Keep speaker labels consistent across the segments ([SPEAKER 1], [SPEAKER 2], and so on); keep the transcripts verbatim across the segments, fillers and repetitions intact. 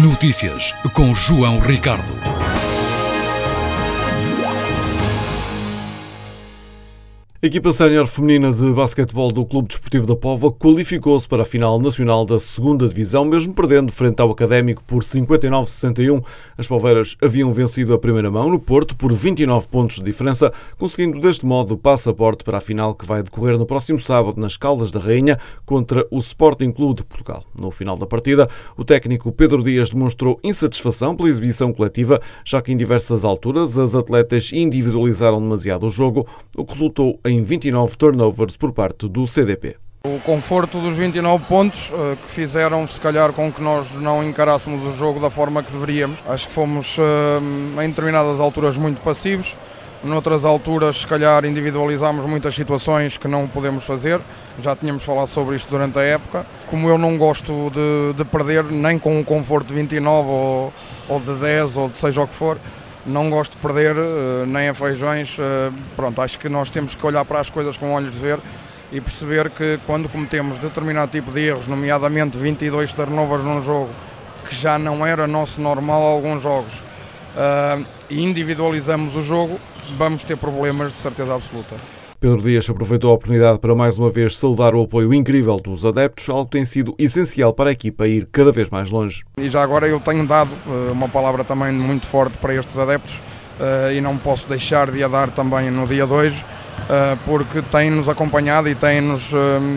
[SPEAKER 1] Notícias com João Ricardo. A equipa sénior feminina de basquetebol do Clube Desportivo da Póvoa qualificou-se para a final nacional da segunda Divisão, mesmo perdendo frente ao Académico por cinquenta e nove a sessenta e um. As poveiras haviam vencido a primeira mão no Porto por vinte e nove pontos de diferença, conseguindo deste modo o passaporte para a final que vai decorrer no próximo sábado nas Caldas da Rainha contra o Sporting Clube de Portugal. No final da partida, o técnico Pedro Dias demonstrou insatisfação pela exibição coletiva, já que em diversas alturas as atletas individualizaram demasiado o jogo, o que resultou em vinte e nove turnovers por parte do C D P.
[SPEAKER 2] O conforto dos vinte e nove pontos uh, que fizeram, se calhar, com que nós não encarássemos o jogo da forma que deveríamos. Acho que fomos, uh, em determinadas alturas, muito passivos. Noutras alturas, se calhar, individualizámos muitas situações que não podemos fazer. Já tínhamos falado sobre isto durante a época. Como eu não gosto de, de perder, nem com o conforto de vinte e nove ou, ou de dez ou de seja o que for, não gosto de perder, nem a feijões. Pronto, acho que nós temos que olhar para as coisas com olhos de ver e perceber que quando cometemos determinado tipo de erros, nomeadamente vinte e dois turnovers num jogo, que já não era nosso normal a alguns jogos, e individualizamos o jogo, vamos ter problemas de certeza absoluta.
[SPEAKER 1] Pedro Dias aproveitou a oportunidade para mais uma vez saudar o apoio incrível dos adeptos, algo que tem sido essencial para a equipa ir cada vez mais longe.
[SPEAKER 2] E já agora eu tenho dado uma palavra também muito forte para estes adeptos e não posso deixar de a dar também no dia de hoje, porque têm-nos acompanhado e têm-nos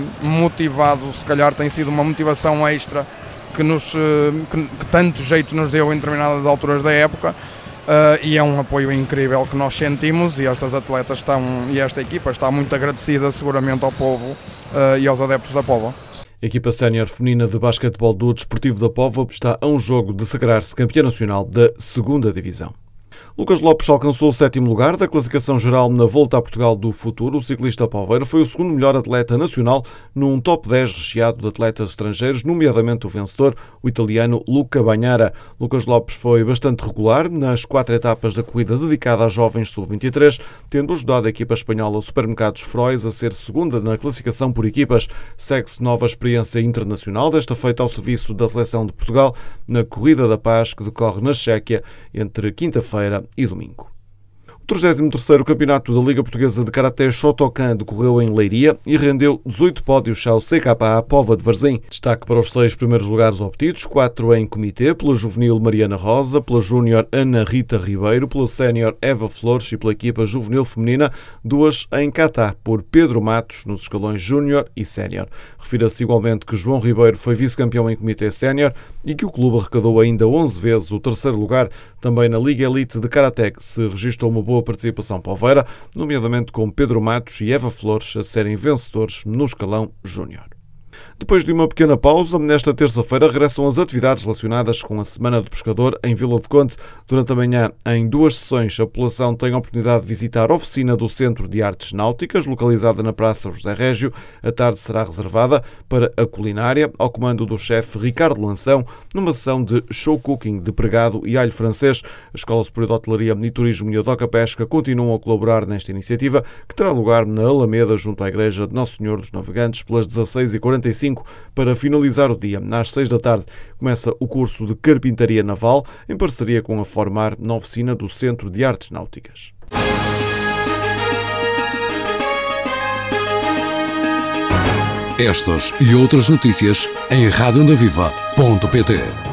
[SPEAKER 2] motivado, se calhar tem sido uma motivação extra que, nos, que, que tanto jeito nos deu em determinadas alturas da época. Uh, e é um apoio incrível que nós sentimos e estas atletas estão, e esta equipa está muito agradecida seguramente ao povo uh, e aos adeptos da Póvoa.
[SPEAKER 1] A equipa sénior feminina de basquetebol do Desportivo da Póvoa está a um jogo de sagrar-se campeã nacional da segunda Divisão. Lucas Lopes alcançou o sétimo lugar da classificação geral na Volta a Portugal do Futuro. O ciclista poveiro foi o segundo melhor atleta nacional num top dez recheado de atletas estrangeiros, nomeadamente o vencedor, o italiano Luca Bagnara. Lucas Lopes foi bastante regular nas quatro etapas da corrida dedicada às jovens sub vinte e três, tendo ajudado a equipa espanhola Supermercados Frois a ser segunda na classificação por equipas. Segue-se nova experiência internacional, desta feita ao serviço da Seleção de Portugal, na Corrida da Paz, que decorre na Chequia entre quinta-feira e domingo. O trigésimo terceiro Campeonato da Liga Portuguesa de Karaté Shotokan decorreu em Leiria e rendeu dezoito pódios ao C K A Póvoa de Varzim. Destaque para os seis primeiros lugares obtidos, quatro em comitê, pela juvenil Mariana Rosa, pela júnior Ana Rita Ribeiro, pela sénior Eva Flores e pela equipa juvenil feminina, duas em kata, por Pedro Matos, nos escalões júnior e sénior. Refira-se igualmente que João Ribeiro foi vice-campeão em comitê sénior e que o clube arrecadou ainda onze vezes o terceiro lugar. Também na Liga Elite de Karaté, que se registrou uma boa participação poveira, nomeadamente com Pedro Matos e Eva Flores a serem vencedores no escalão júnior. Depois de uma pequena pausa, nesta terça-feira regressam as atividades relacionadas com a Semana do Pescador em Vila de Conde. Durante a manhã, em duas sessões, a população tem a oportunidade de visitar a oficina do Centro de Artes Náuticas, localizada na Praça José Régio. A tarde será reservada para a culinária, ao comando do chefe Ricardo Lanção, numa sessão de show cooking de pregado e alho francês. A Escola Superior de Hotelaria e Turismo e a Doca Pesca continuam a colaborar nesta iniciativa, que terá lugar na Alameda, junto à Igreja de Nosso Senhor dos Navegantes, pelas dezasseis e quarenta e cinco. Para finalizar o dia, às seis da tarde, começa o curso de Carpintaria Naval, em parceria com a Formar, na oficina do Centro de Artes Náuticas.
[SPEAKER 3] Estas e outras notícias em rádio onda viva ponto pt.